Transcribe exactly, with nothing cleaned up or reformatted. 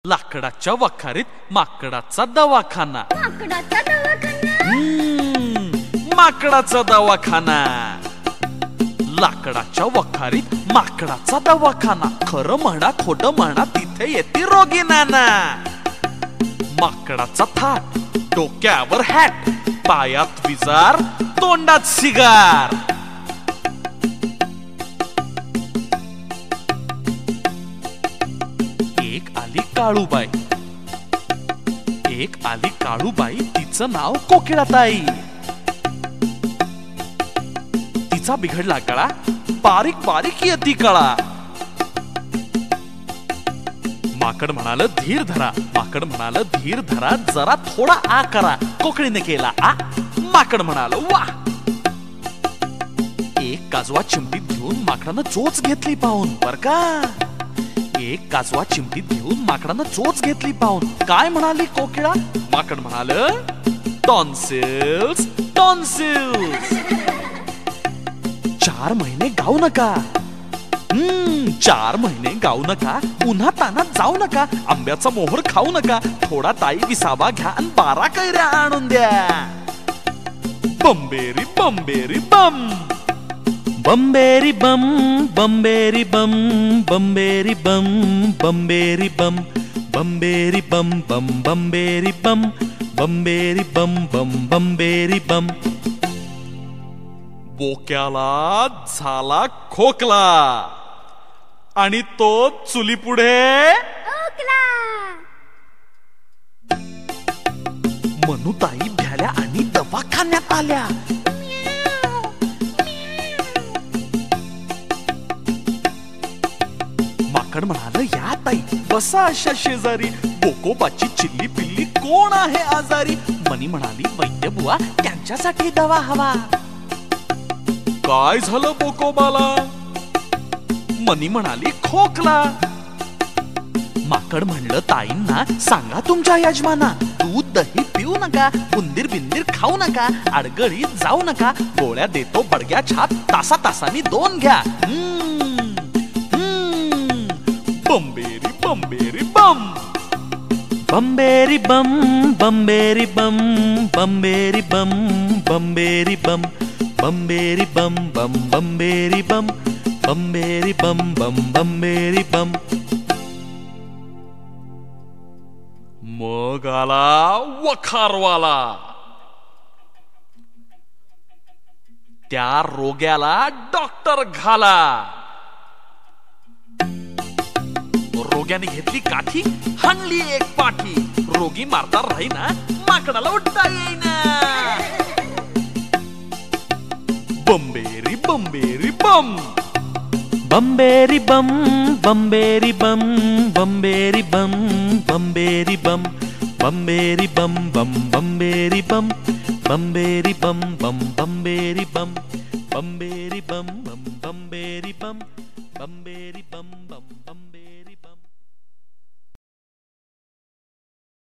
लाकडाच्या वखारीत माकडाचा दवाखाना. माकडाचा दवाखाना. हम्म, माकडाचा दवाखाना. लाकडाच्या वखारीत माकडाचा दवाखाना. खरं म्हणा खोटं म्हणा तिथे येते रोगी नाना. माकडाचा थाट, डोक्यावर हॅट, पायात विजार, तोंडात सिगार. एक आली काळूबाई, एक आली काळूबाई, तिचं नाव कोकिळाताई. तिचा बिघडला गळा, बारीक बारीक येती कळा. माकड म्हणाल धीर धरा, माकड म्हणाल धीर धरा, जरा थोडा आ करा. कोकिळीने केला आ, माकड म्हणाल वा. एक काजवा चिमटीत घेऊन माकडानं चोच घेतली पाहून. बर का, एक काजवा चिमटीत घेऊन माकडानं चोच घेतली पाहून. काय म्हणाली कोकिळा? माकड म्हणाल टॉन्सिल्स, टॉन्सिल्स. चार महिने गाऊ नका, हम्म चार महिने गाऊ नका. उन्हा तानात जाऊ नका, आंब्याचा मोहर खाऊ नका. थोडा ताई विसावा घ्या आणि बारा कैऱ्या आणून द्या. बंबेरी बंबेरी बम, बंबेरी बम, बंबेरी बम, बंबेरी बम, बंबेरी बम, बंबेरी बम बम, बंबेरी बम, बंबेरी बम बम, बंबेरी बम. बोक्याला झाला खोकला आणि तो चुली पुढे ओकला. मनुताई भ्याल्या आणि दवाखान्यात आल्या. माकड म्हणाल या ताई बसा अशा शेजारी. बोकोबाची चिल्ली पिल्ली कोण आहे आजारी? मनी म्हणाली वैद्य बुवा त्यांच्यासाठी दवा हवा. काय झालं बोकोबाला? मनी म्हणाली खोकला. माकड म्हणलं ताईंना सांगा तुमच्या यजमाना, दूध दही पिऊ नका, उंदीर बिंदीर खाऊ नका, अडगळीत जाऊ नका. गोळ्या देतो बडग्या छात, तासा तासानी दोन घ्या. बंबेरी बंबेरी बम, बंबेरी बम, बंबेरी बम, बंबेरी बम, बंबेरी बम, बंबेरी बम बम, बंबेरी बम, बंबेरी बम बम, बंबेरी बम. मग आला वखारवाला. त्या रोग्याला डॉक्टर घाला. रोग्याने घेतली काठी, हाणली एक पाठी. रोगी मारता राहीना, माकडाला उठता येईना. बंबेरी बंबेरी बम, बंबेरी बम, बंबेरी बम, बंबेरी बम, बंबेरी बम, बंबेरी बम बम, बंबेरी बम, बंबेरी बम बम, बंबेरी बम, बंबेरी बम बम, बंबेरी बम, बंबेरी